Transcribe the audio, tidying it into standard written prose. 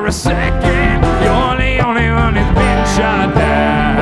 a second. You're the only one who's been shut down.